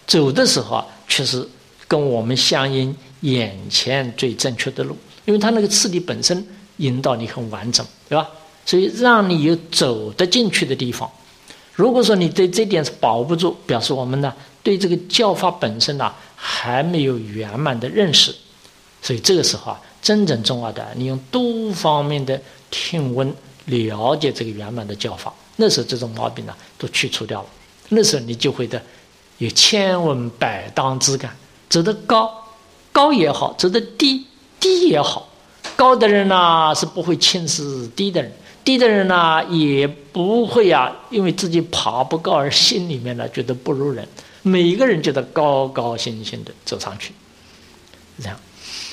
走的时候啊，确实跟我们相应眼前最正确的路，因为它那个次第本身引导你很完整，对吧？所以让你有走得进去的地方。如果说你对这点是把握不住，表示我们呢对这个教法本身呢还没有圆满的认识。所以这个时候啊，真正重要的，你用多方面的听闻了解这个圆满的教法，那时候这种毛病呢都去除掉了。那时候你就会的有千闻百当之感，走得高高也好，走得低低也好。高的人呢是不会轻视低的人，低的人呢也不会啊因为自己爬不高而心里面呢觉得不如人。每一个人觉得高高兴兴的走上去，这样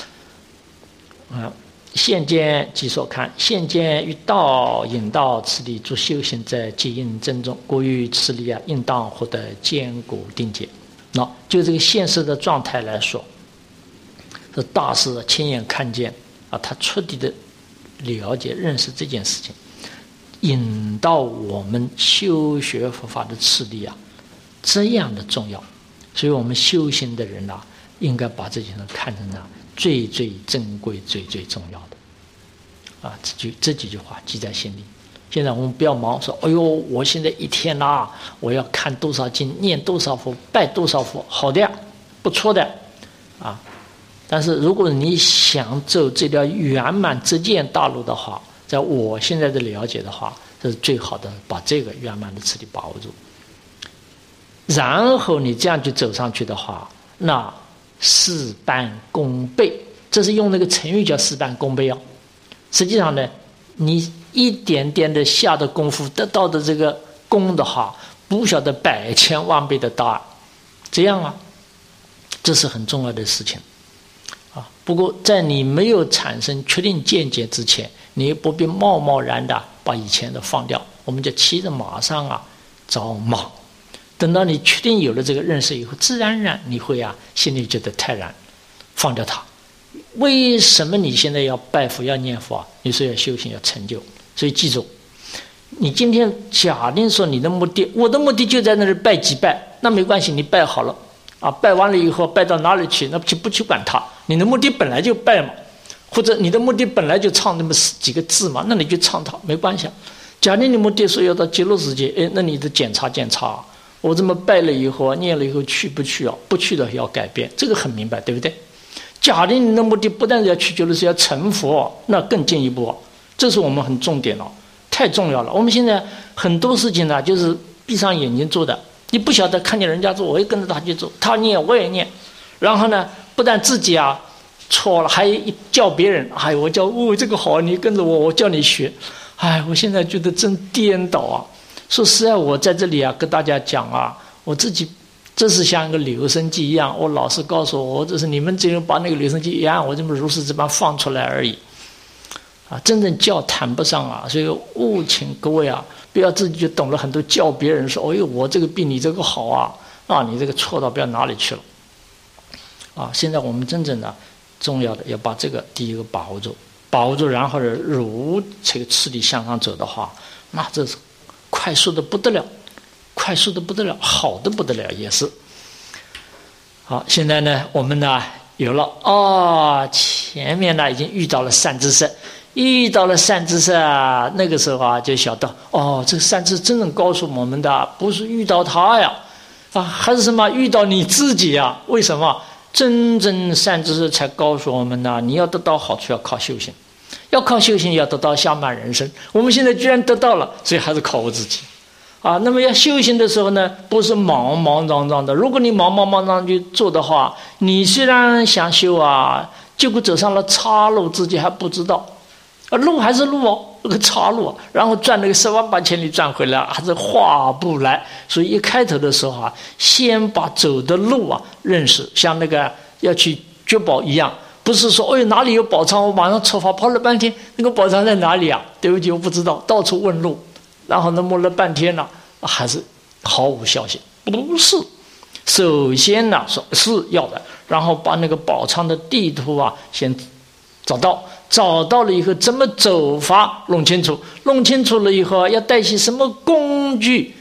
现见即所看，现见于道引道此理诸修行者皆应珍重，故于此理啊，应当获得坚固定解。那就这个现实的状态来说，是大师亲眼看见啊，他彻底的了解认识这件事情，引导我们修学佛法的次第啊，这样的重要。所以我们修行的人啊，应该把这件事看成啊最最珍贵、最最重要的啊，这几句话记在心里。现在我们不要忙说，哎呦，我现在一天啦，我要看多少经，念多少佛，拜多少佛，好的呀，不错的啊。但是如果你想走这条圆满直见大路的话，在我现在的了解的话，这是最好的，把这个圆满的次第把握住。然后你这样去走上去的话，那事半功倍，这是用那个成语叫事半功倍啊。实际上呢，你一点点的下的功夫得到的这个功的话，不晓得百千万倍的大，这样啊，这是很重要的事情啊。不过在你没有产生确定见解之前，你不必贸贸然的把以前的放掉，我们就骑着马上啊找马。等到你确定有了这个认识以后，自然而然你会啊心里觉得泰然，放掉它。为什么你现在要拜佛要念佛啊？你说要修行要成就，所以记住，你今天假定说你的目的，我的目的就在那里拜几拜，那没关系，你拜好了啊，拜完了以后拜到哪里去，那不去管它，你的目的本来就拜嘛，或者你的目的本来就唱那么几个字嘛，那你就唱它没关系。假定你目的说要到极乐世界，那你得检查检查，我这么拜了以后念了以后去不去啊？不去的要改变，这个很明白，对不对？假定你的目的不但要去极乐世界，要成佛，那更进一步，这是我们很重点了，太重要了。我们现在很多事情呢，就是闭上眼睛做的，你不晓得看见人家做，我也跟着他去做，他念我也念，然后呢，不但自己啊错了，还叫别人，哎，我叫这个好，你跟着我，我叫你学，哎，我现在觉得真颠倒啊。说实在，我在这里啊跟大家讲啊，我自己这是像一个留声机一样，我老师告诉我，这是你们只有把那个留声机一样，我这么如是这般放出来而已啊，真正教谈不上啊。所以务请各位啊，不要自己就懂了很多，叫别人说，哎呦，我这个比你这个好啊，你这个错到不要哪里去了啊。现在我们真正的重要的要把这个第一个把握住，然后如这个次第向上走的话，那这是快速的不得了，好的不得了也是。好，现在呢我们呢有了前面呢已经遇到了善知识，那个时候啊就晓得这个善知识真正告诉我们的不是遇到他呀还是什么遇到你自己呀。为什么真正善知识才告诉我们呢？你要得到好处要靠修行，要得到相满人生。我们现在居然得到了，所以还是靠我自己那么要修行的时候呢，不是莽莽张张的。如果你莽莽张张去做的话，你虽然想修结果走上了岔路，自己还不知道路还是路那个岔路然后转那个10万8千里转回来还是划不来。所以一开头的时候先把走的路认识，像那个要去掘宝一样，不是说哪里有宝藏我马上出发，跑了半天那个宝藏在哪里对不起我不知道，到处问路，然后摸了半天还是毫无消息。不是，首先说是要的，然后把那个宝藏的地图先找到了以后怎么走法弄清楚了以后要带起什么工具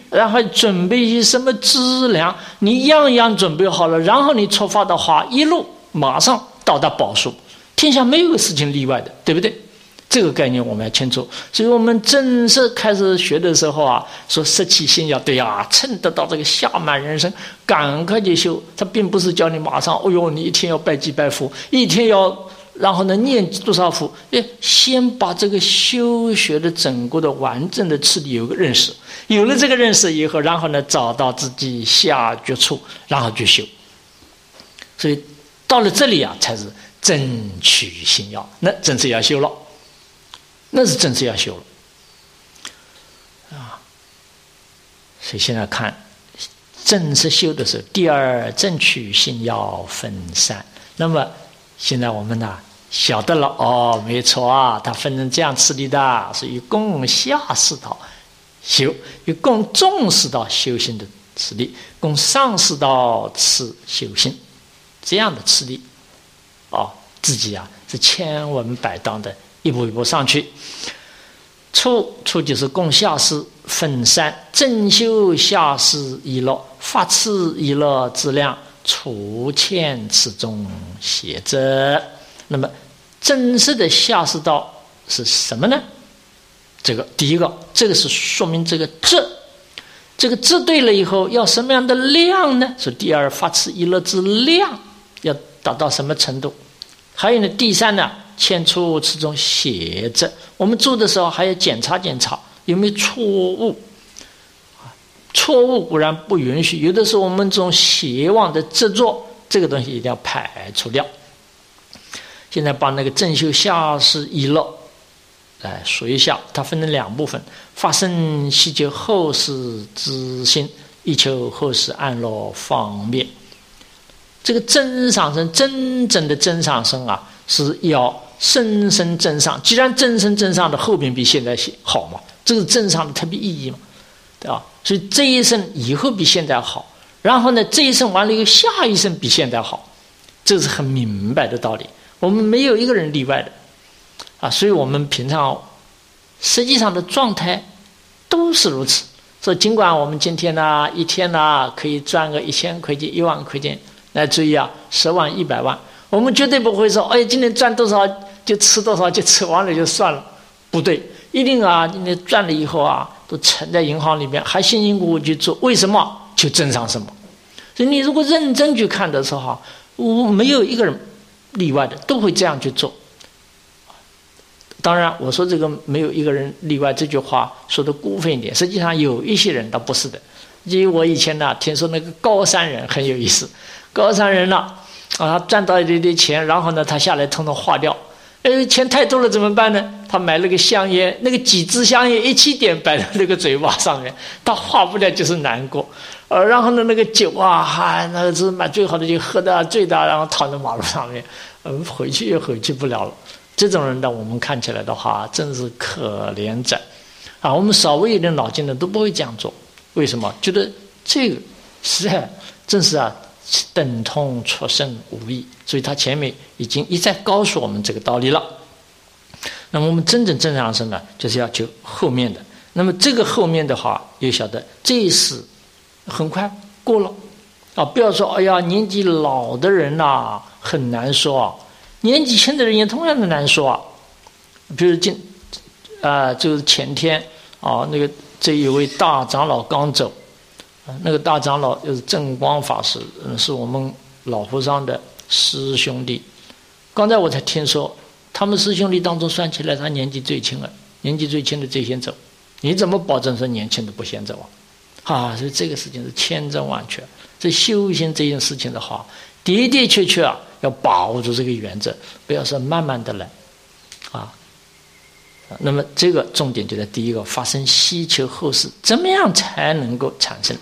然后准备一些什么资粮，你样样准备好了，然后你出发的话，一路马上到达宝树。天下没有个事情例外的，对不对？这个概念我们要清楚。所以我们正式开始学的时候啊，说摄气心要对啊，趁得到这个暇满人生，赶快去修。他并不是叫你马上，你一天要拜祭拜佛，一天要，然后呢念多少佛，先把这个修学的整个的完整的次第有个认识，有了这个认识以后，然后呢找到自己下绝处，然后去修。所以到了这里啊，才是正取心要，那正是要修了。那是正式要修了啊！所以现在看正式修的时候，第二正取心要分散。那么现在我们呢晓得了没错啊，它分成这样次第的，是以供下士道修，以供中士道修行的次第，供上士道次修行这样的次第自己啊是千文百当的。一步一步上去，初就是供下士分散，正修下士一乐，发次一乐之量，除欠此中邪者。那么正式的下士道是什么呢？这个第一个，这个是说明这个智对了以后要什么样的量呢？是第二，发次一乐之量要达到什么程度？还有呢，第三呢，牵出此中邪者，我们做的时候还要检查有没有错误。错误固然不允许，有的时候我们这种邪妄的执着，这个东西一定要排除掉。现在把那个正修下士一乐来说一下，它分成两部分：发生希求后世之心，以求后世安乐方便。这个真上升，真正的真上升啊，是要深深真上。既然真深真上的后边比现在好嘛，这是真上的特别意义嘛，对吧？所以这一生以后比现在好，然后呢，这一生完了以后，下一生比现在好，这是很明白的道理。我们没有一个人例外的啊，所以我们平常实际上的状态都是如此。所以尽管我们今天呢，一天呢可以赚个1000块钱、1万块钱。来注意啊，10万、100万，我们绝对不会说，今天赚多少就吃多少，就吃完了就算了，不对，一定啊，今天赚了以后啊，都存在银行里面，还辛辛苦苦去做，为什么？就挣上什么。所以你如果认真去看的时候，没有一个人例外的，都会这样去做。当然，我说这个没有一个人例外这句话说的过分一点，实际上有一些人倒不是的。因为我以前呢，听说那个高山人很有意思。高山人呢，他赚到一点点钱，然后呢，他下来统统花掉。钱太多了怎么办呢？他买了个香烟，那个几支香烟一起点摆在那个嘴巴上面，他花不了就是难过。然后呢，那个酒啊，那个是买最好的酒，喝的醉的，然后躺在马路上面，回去也回去不了了。这种人呢，我们看起来的话，真是可怜者啊！我们稍微有点脑筋的都不会这样做。为什么？觉得这个实在正是等同出生无益，所以他前面已经一再告诉我们这个道理了。那么我们真正正上升呢，就是要求后面的。那么这个后面的话，又晓得这一世很快过了啊！不要说年纪老的人呐，很难说啊，年纪轻的人也同样的难说啊。比如就是前天啊，那个这一位大长老刚走。那个大长老就是正光法师，是我们老和尚的师兄弟。刚才我才听说，他们师兄弟当中算起来，他年纪最轻了，年纪最轻的最先走。你怎么保证说年轻的不先走啊？所以这个事情是千真万确。这修行这件事情的话，的的确确啊，要把握住这个原则，不要说慢慢的来啊。那么这个重点就在第一个，发生希求后世，怎么样才能够产生？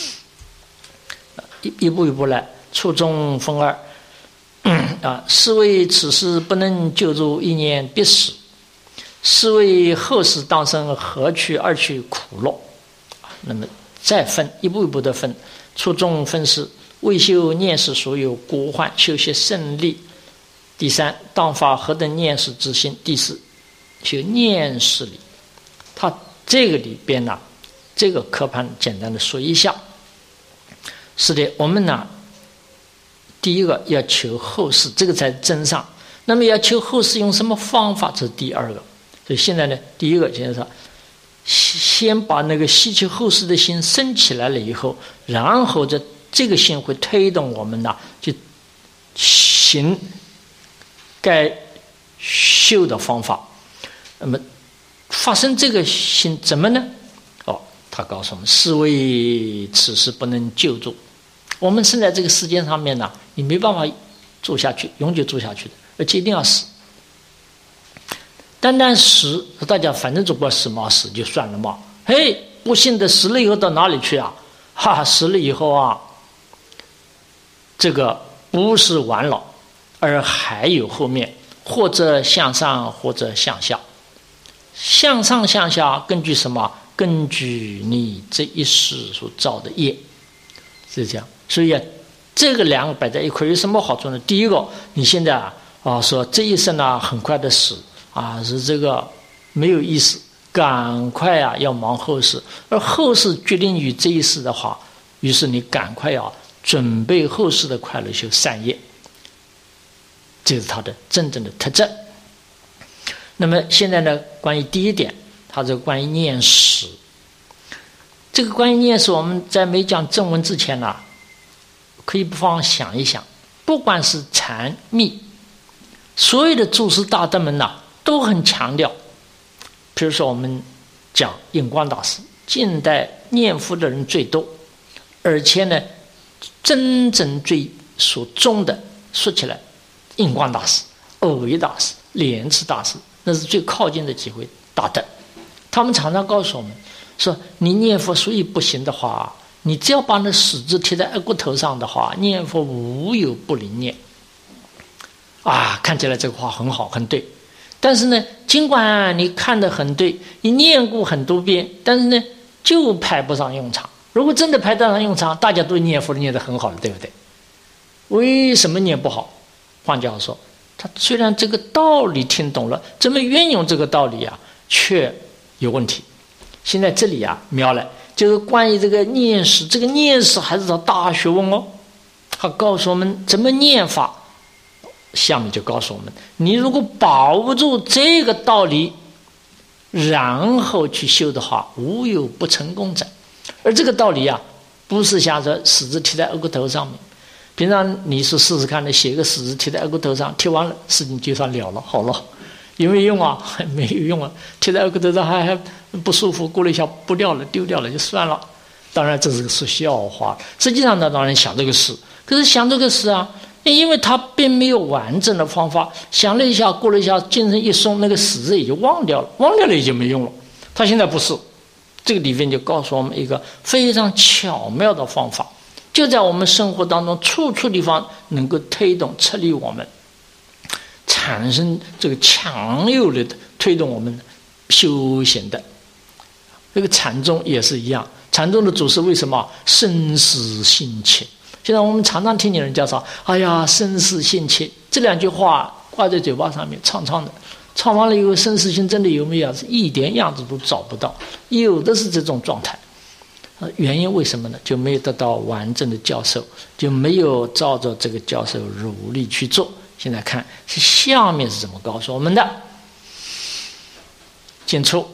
一步一步来，初中分二。是为此事不能救助一念必死，是为后世当生何去而去苦乐。那么再分，一步一步的分。初中分是为修念事所有国患，修习胜利。第三，当发何等念事之心。第四，修念事理。它这个里边呢， 这个科判简单的说一下。是的，我们呢，第一个要求后世，这个才真上。那么要求后世用什么方法？这是第二个。所以现在呢，第一个就是说，先把那个希求后世的心升起来了以后，然后这个心会推动我们呢，去行该修的方法。那么发生这个心怎么呢？他告诉我们，是为此时不能救助。我们生在这个世界上面呢，你没办法住下去，永久住下去的，而且一定要死。单单死，大家反正总不死嘛，死就算了嘛。嘿，不幸的死了以后到哪里去啊？死了以后啊，这个不是完了，而还有后面，或者向上，或者向下。向上向下，根据什么？根据你这一世所造的业，是这样。所以这个两个摆在一块有什么好处呢？第一个，你现在说这一生呢很快的死是这个没有意思，赶快要忙后事，而后事决定于这一世的话，于是你赶快准备后世的快乐修善业，这是它的真正的特征。那么现在呢，关于第一点。它这个关于念识，这个关于念识，我们在没讲正文之前呢，可以不妨想一想，不管是禅密，所有的祖师大德们都很强调。比如说我们讲印光大师，近代念佛的人最多，而且呢，真正最所宗的，说起来，印光大师、蕅益大师、莲池大师，那是最靠近的几位大德。他们常常告诉我们说，你念佛所以不行的话，你只要把那十字贴在额骨头上的话，念佛无有不灵念。看起来这个话很好很对，但是呢，尽管你看得很对，你念过很多遍，但是呢就派不上用场。如果真的派得上用场，大家都念佛念得很好了，对不对？为什么念不好？换句话说，他虽然这个道理听懂了，怎么运用这个道理却有问题。现在这里妙了，就是关于这个念识，这个念识还是大学问哦。他告诉我们怎么念法，下面就告诉我们，你如果把握住这个道理，然后去修的话，无有不成功者。而这个道理不是像这十字贴在额骨头上面。平常你是试试看，写个十字贴在额骨头上，贴完了事情就算了了，好了。有没有用没有用贴在额骨头上还不舒服，过了一下不掉了，丢掉了就算了。当然这是个说笑话，实际上呢，当然想这个事，可是想这个事因为他并没有完整的方法，想了一下，过了一下，精神一松，那个死字也就忘掉了，忘掉了也就没用了。他现在不是，这个里面就告诉我们一个非常巧妙的方法，就在我们生活当中处处地方能够推动策力我们，产生这个强有力的推动我们修行的。这个禅宗也是一样，禅宗的祖师为什么生死心切？现在我们常常听见人家说，哎呀，生死心切，这两句话挂在嘴巴上面唱的，唱完了以后，生死心真的有没有是一点样子都找不到，有的是这种状态。原因为什么呢？就没有得到完整的教授，就没有照着这个教授努力去做。现在看是下面是怎么告诉我们的。进出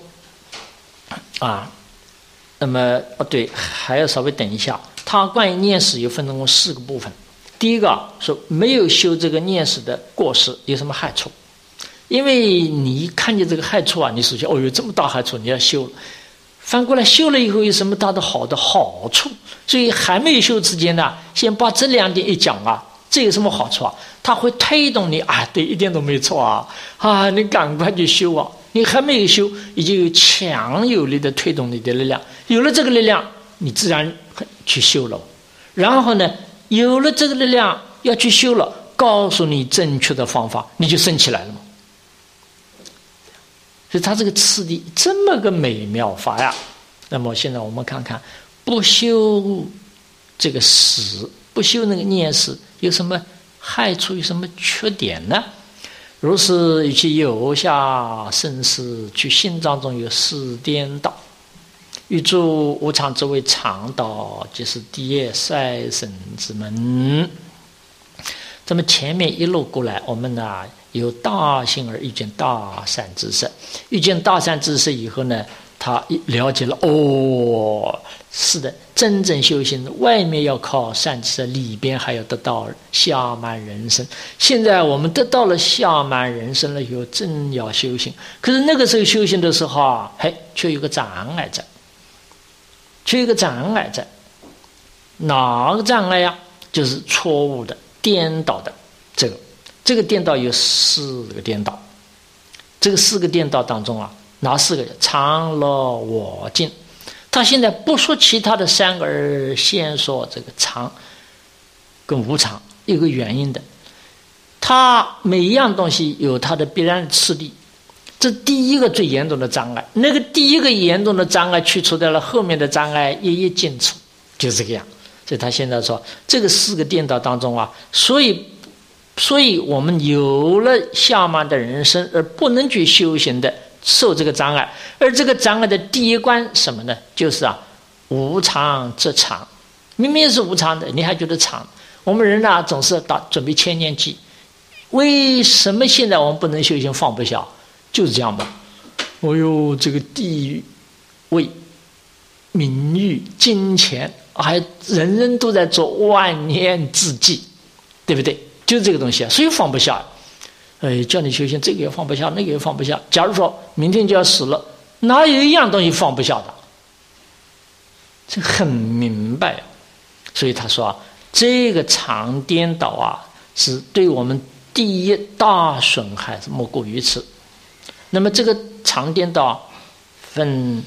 那么对，还要稍微等一下。他关于念识又分成4个部分。第一个说没有修这个念识的过失有什么害处？因为你看见这个害处你首先有这么大害处，你要修了。反过来修了以后有什么大的好处？所以还没有修之前呢，先把这2点一讲这有什么好处它会推动你对，一点都没错你赶快去修你还没有修，已经有强有力的推动你的力量，有了这个力量，你自然去修了。然后呢，有了这个力量要去修了，告诉你正确的方法，你就升起来了嘛。所以他这个次第这么个美妙法那么现在我们看看，不修这个识，不修那个念识，有什么害处，有什么缺点呢？如是与其有下生死，去心脏中有4颠倒。 欲诸无常之谓常道，即是第一赛神之门。这么前面一路过来，我们呢有大幸而遇见大善知识，遇见大善知识以后呢，他了解了是的，真正修行外面要靠善知识，里边还要得到下慢人生。现在我们得到了下慢人生了以后，正要修行，可是那个时候修行的时候啊，却有个障碍在，哪个障碍呀？就是错误的、颠倒的。这个颠倒有4个颠倒，这个4个颠倒当中啊，哪4个？常乐我净。他现在不说其他的3个，而先说这个常跟无常，有个原因的。他每一样东西有它的必然的次第，这第一个最严重的障碍，那个第一个严重的障碍去除掉了，后面的障碍一一尽除，就这个样。所以他现在说这个4个颠倒当中啊，所以我们有了下慢的人生而不能去修行的，受这个障碍。而这个障碍的第一关什么呢？就是无常之常。明明是无常的，你还觉得常。我们人呢总是准备千年计，为什么现在我们不能修行放不下？就是这样吧。这个地位、名誉、金钱，还人人都在做万年之计，对不对？就是这个东西啊，所以放不下。叫你修行，这个也放不下，那个也放不下。假如说明天就要死了，哪有一样东西放不下的？这很明白。所以他说这个常颠倒啊，是对我们第一大损害，莫过于此。那么这个常颠倒分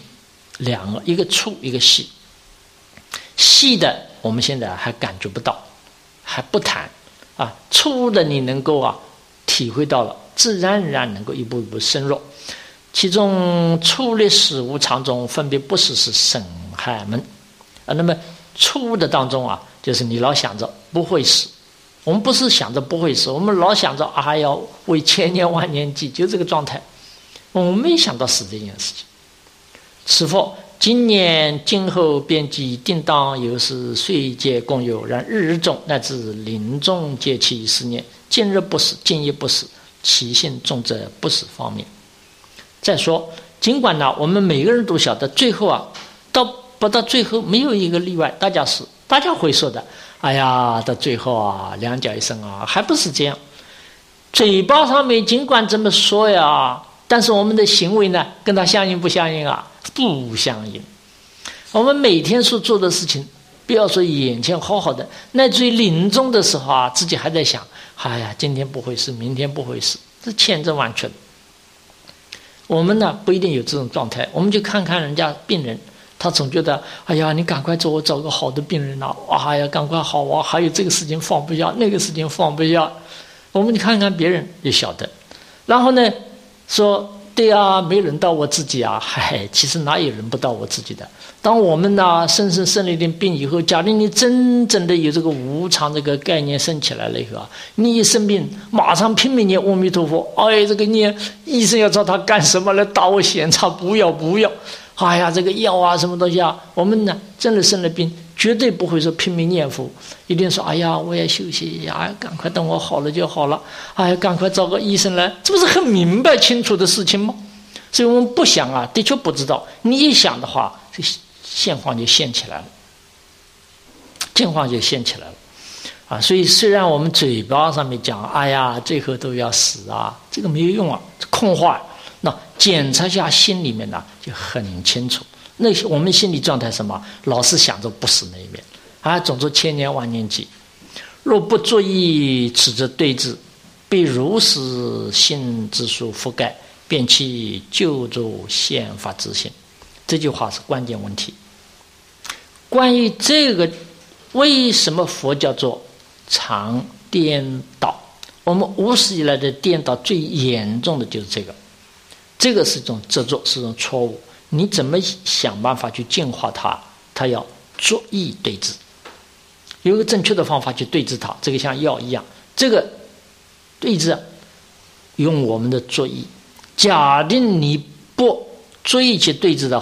2个，一个粗，一个细。细的我们现在还感觉不到，还不谈粗的你能够体会到了，自然而然能够一步一步深入。其中粗劣死无常中，分别不死是损害门那么粗的当中就是你老想着不会死，我们不是想着不会死，我们老想着要为千年万年计，就这个状态，我们没想到死这件事情。此佛今年今后边际定当有时岁劫共有，然日中乃至临终皆其思念，今日不死，今夜不死，其性重则不死方面。再说尽管我们每个人都晓得最后不到最后没有一个例外，大家会说的到最后两脚一伸还不是这样。嘴巴上面尽管这么说呀，但是我们的行为呢跟他相应不相应不相应。我们每天所做的事情，不要说眼前好好的，乃至于临终的时候自己还在想今天不会死，明天不会死，这千真万确的。我们呢不一定有这种状态，我们就看看人家病人，他总觉得你赶快我找个好的病人赶快好还有这个事情放不下，那个事情放不下。我们看看别人也晓得，然后呢说对没轮到我自己其实哪有轮不到我自己的。当我们生了一点病以后，假定你真正的有这个无常这个概念升起来了以后你一生病马上拼命念阿弥陀佛，这个念医生要找他干什么来打我闲岔，不要这个药什么东西我们呢真的生了病，绝对不会说拼命念佛，一定说我要休息赶快等我好了就好了，赶快找个医生来，这不是很明白清楚的事情吗？所以我们不想的确不知道，你一想的话，这现况就现起来了，境况就现起来了所以虽然我们嘴巴上面讲最后都要死这个没有用空话。那检查一下心里面就很清楚，那我们心理状态什么，老是想着不死那一面总做千年万年计，若不作意此则对治，必如实性之术覆盖，便其救助宪法之心。这句话是关键问题。关于这个为什么佛叫做常颠倒，我们无始以来的颠倒最严重的就是这个是一种执着，是一种错误。你怎么想办法去净化它要作意对治，有一个正确的方法去对治它。这个像药一样，这个对治用我们的作意。假定你不作意去对治的话，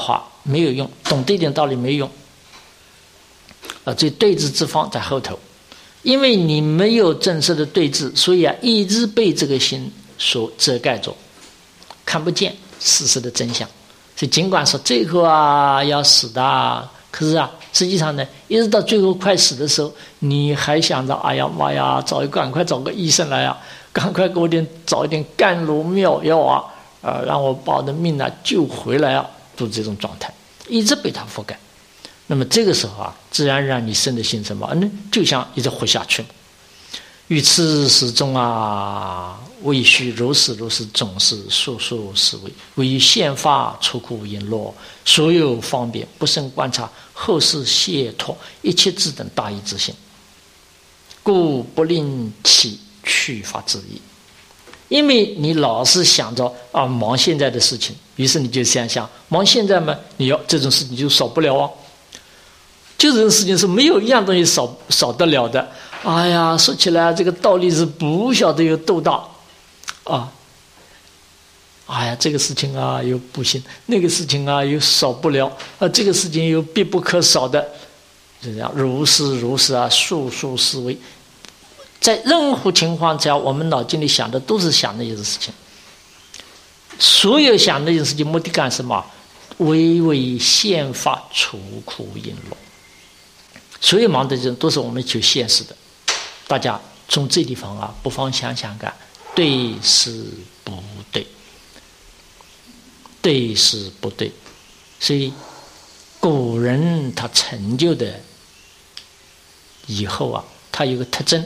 没有用，懂这点道理没用。这对治之方在后头，因为你没有正式的对治，所以一直被这个心所遮盖着，看不见事实的真相。所以尽管说最后要死的，可是实际上呢，一直到最后快死的时候，你还想着哎呀妈呀，赶快找个医生来赶快给我找一点甘露妙药让我把我的命救回来都这种状态，一直被他覆盖。那么这个时候自然让你生的心什么？就像一直活下去。于此始终未须如是总是速思维，唯于宪法出苦引落，所有方便不胜观察，后世解脱一切自等大义之心，故不令起去法之意。因为你老是想着忙现在的事情，于是你就想忙现在嘛，你要这种事情就少不了就这种事情是没有一样东西少得了的。哎呀，说起来这个道理是不晓得有多大哎呀，这个事情又不行，那个事情又少不了这个事情又必不可少的，就这样如是速思维。在任何情况，只要我们脑筋里想的都是想那些事情，所有想那些事情目的干什么？为宪法出苦引落。所有忙的人都是我们求现实的，大家从这地方不妨想想看，对是不对？对是不对？所以古人他成就的以后他有个特征，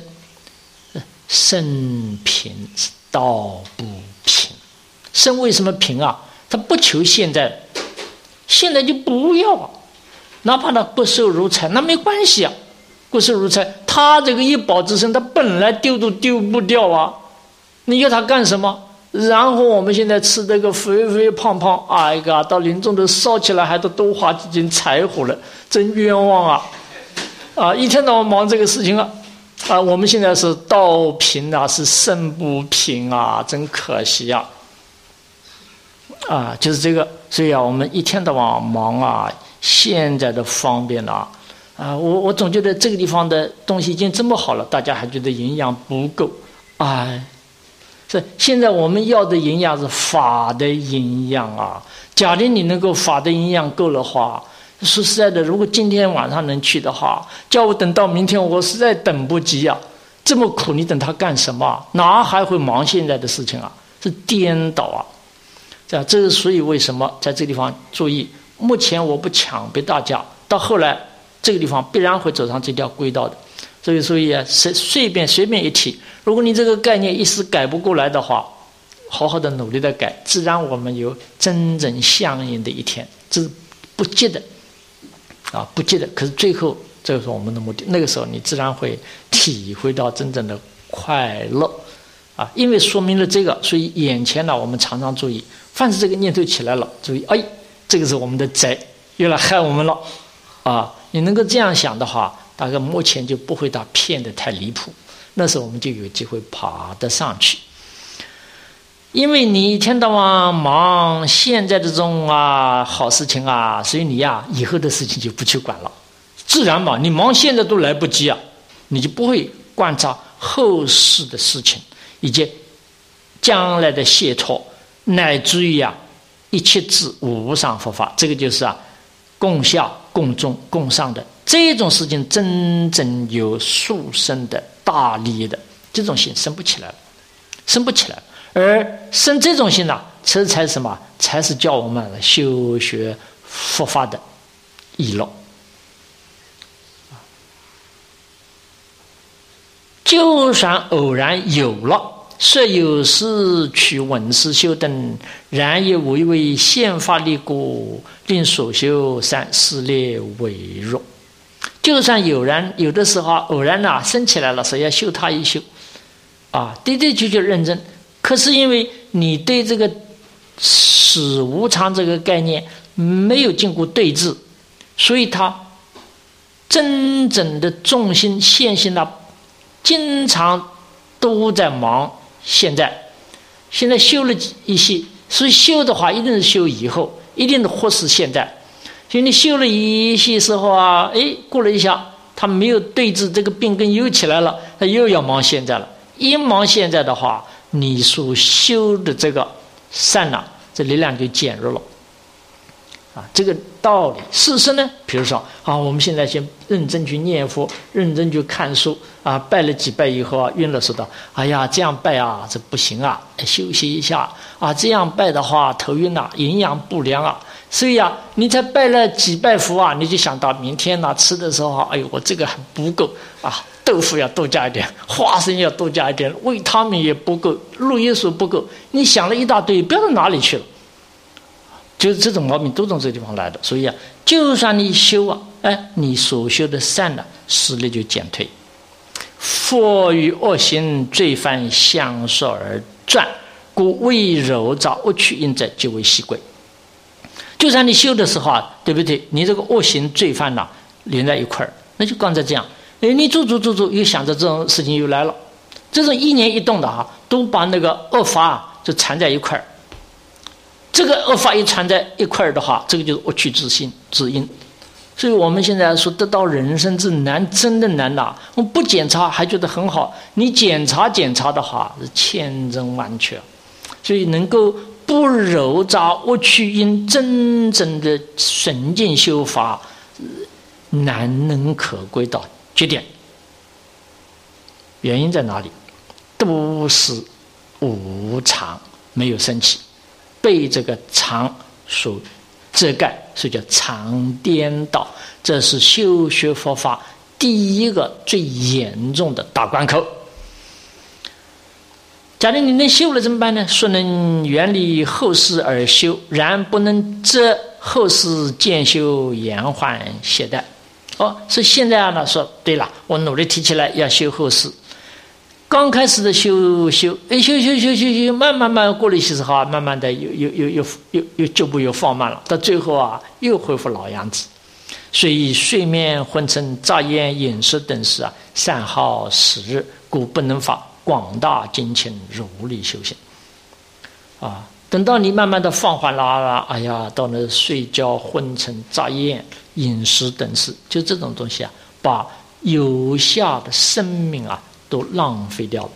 生平道不平。生为什么平他不求现在就不要哪怕他骨瘦如柴，那没关系骨瘦如柴，他这个一宝之身，他本来丢都丢不掉你要他干什么？然后我们现在吃这个肥肥胖胖，到临终都烧起来还得多花几斤柴火了，真冤枉一天到晚忙这个事情我们现在是道平是身不平真可惜就是这个。所以我们一天到晚忙现在的方便我总觉得这个地方的东西已经这么好了，大家还觉得营养不够现在我们要的营养是法的营养假定你能够法的营养够的话，说实在的，如果今天晚上能去的话，叫我等到明天，我实在等不及这么苦你等他干什么？哪还会忙现在的事情是颠倒这是所以为什么在这个地方注意，目前我不强迫大家，到后来这个地方必然会走上这条轨道的。所以随便一提，如果你这个概念一时改不过来的话，好好的努力的改，自然我们有真正相应的一天。这是不急的不急的，可是最后这是我们的目的，那个时候你自然会体会到真正的快乐因为说明了这个，所以眼前我们常常注意，凡是这个念头起来了，注意这个是我们的贼又来害我们了你能够这样想的话，大概目前就不会骗得太离谱，那时候我们就有机会爬得上去。因为你一天到晚忙现在的这种好事情所以你以后的事情就不去管了，自然你忙现在都来不及你就不会观察后世的事情以及将来的解脱，乃至于一切之无上佛法。这个就是共下共中共上的这种事情，真正有殊胜的大利益的这种心生不起来了。而生这种心这才是什么？才是叫我们修学佛法的意乐。就算偶然有了，设有事取闻思修等，然也为宪法立国，令所修善事列为弱。就算有的时候偶然升起来了，说要修它一修的确认真，可是因为你对这个死无常这个概念没有经过对治，所以他真正的重心现行经常都在忙现在修了一些，所以修的话一定是修以后，一定是忽视现在。 所以你修了一些时候啊，过了一下，他没有对治，这个病根又起来了，他又要忙现在了。一忙现在的话，你所修的这个善呢，这力量就减弱了。这个道理，事实呢？比如说我们现在先认真去念佛，认真去看书拜了几拜以后晕了，说道：“哎呀，这样拜这不行休息一下这样拜的话头晕营养不良所以你才拜了几拜佛你就想到明天吃的时候哎呦，我这个还不够豆腐要多加一点，花生要多加一点，维他命也不够，绿叶素不够，你想了一大堆，不知道哪里去了。就是这种毛病都从这个地方来的，所以就算你修你所修的善实力就减退。佛与恶行罪犯相受而转，故未柔杂恶趣因者，即为习归。就算你修的时候对不对？你这个恶行罪犯连在一块儿，那就刚才这样，你做，又想着这种事情又来了，这种一念一动的都把那个恶法就缠在一块儿。这个恶法一缠在一块儿的话，这个就是恶趣之因。所以我们现在说得到人生之难，真的难我们不检查还觉得很好，你检查的话是千真万确。所以能够不揉杂恶趣因，真正的纯净修法，难能可贵到绝点。原因在哪里？都是无常，没有生起，被这个常所遮盖，所以叫常颠倒。这是修学佛法第一个最严重的大关口。假如你能修了怎么办呢？说能远离后世而修，然不能遮后世渐修，延缓懈怠。所以现在说对了，我努力提起来要修后世。刚开始的修，慢慢过了一些时候慢慢的又脚步又放慢了，到最后又恢复老样子。所以睡眠、昏沉、杂烟、饮食等事善耗时日，故不能发广大精勤，如力修行。等到你慢慢的放缓了，哎呀，到了睡觉、昏沉、杂烟、饮食等事，就这种东西把有效的生命都浪费掉了。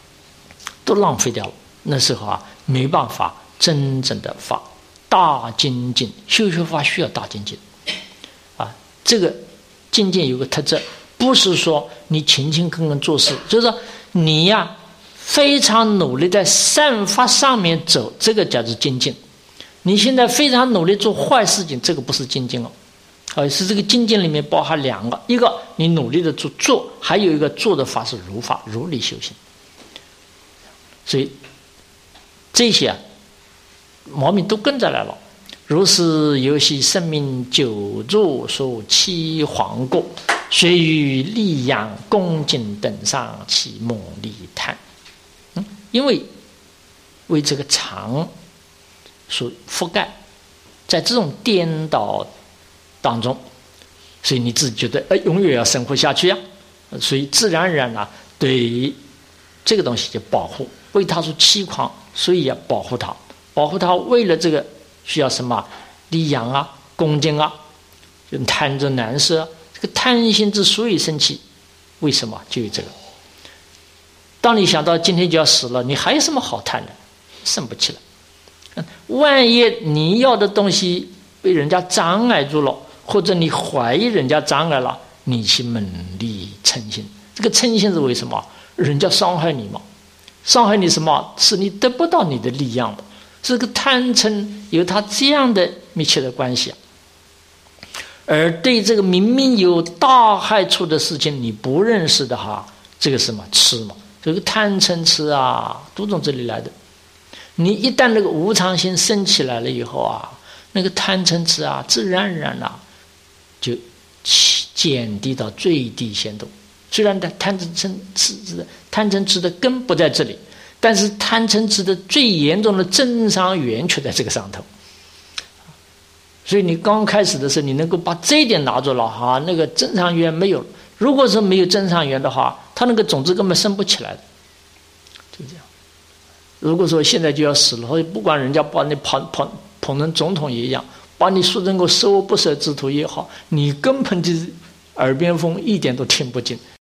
那时候没办法真正的发大精进。修学法需要大精进这个精进有个特质，不是说你勤勤恳恳做事，就是说你非常努力在善法上面走，这个叫做精进。你现在非常努力做坏事情，这个不是精进是这个精进里面包含两个，一个你努力的做，还有一个做的法是如法如理修行。所以这些毛病都跟着来了。如是游戏生命久住所期惶过，虽于力养恭敬等上起猛力贪。因为这个常所覆盖，在这种颠倒当中，所以你自己觉得永远要生活下去所以自然而然对这个东西就保护，为它所期狂，所以要保护它。为了这个需要什么力养恭敬就贪着难舍。这个贪心之所以生气，为什么？就有这个。当你想到今天就要死了，你还有什么好贪的？生不起了。万一你要的东西被人家障碍住了，或者你怀疑人家障碍了，你去猛力嗔心。这个嗔心是为什么？人家伤害你嘛，伤害你什么？是你得不到你的力量嘛。这个贪嗔有它这样的密切的关系而对这个明明有大害处的事情你不认识的这个什么痴嘛，这个贪嗔痴都从这里来的。你一旦那个无常心升起来了以后那个贪嗔痴自然而然就减低到最低限度。虽然贪嗔痴的根不在这里，但是贪嗔痴的最严重的增上缘却在这个上头。所以你刚开始的时候，你能够把这一点拿住了那个增上缘没有了。如果说没有增上缘的话，它那个种子根本生不起来的，就这样。如果说现在就要死了，或者不管人家把你捧成总统也一样， 把你说成个十恶不赦之徒也好，你根本就是耳边风，一点都听不进。